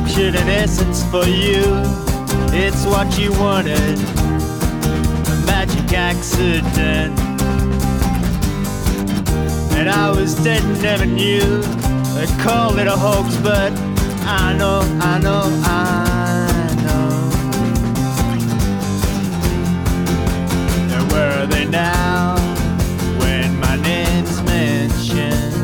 captured in essence for you. It's what you wanted, a magic accident. And I was dead and never knew. They called it a hoax, but I know. And where are they now when my name's mentioned?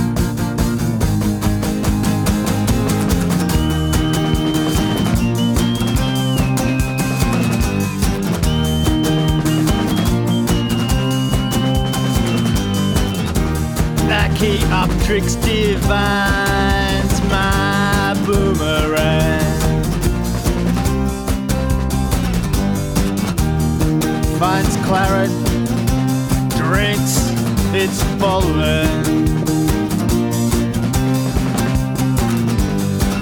Key up tricks divines my boomerang, finds claret, drinks its fallen.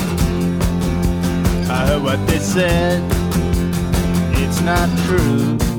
I heard what they said, it's not true.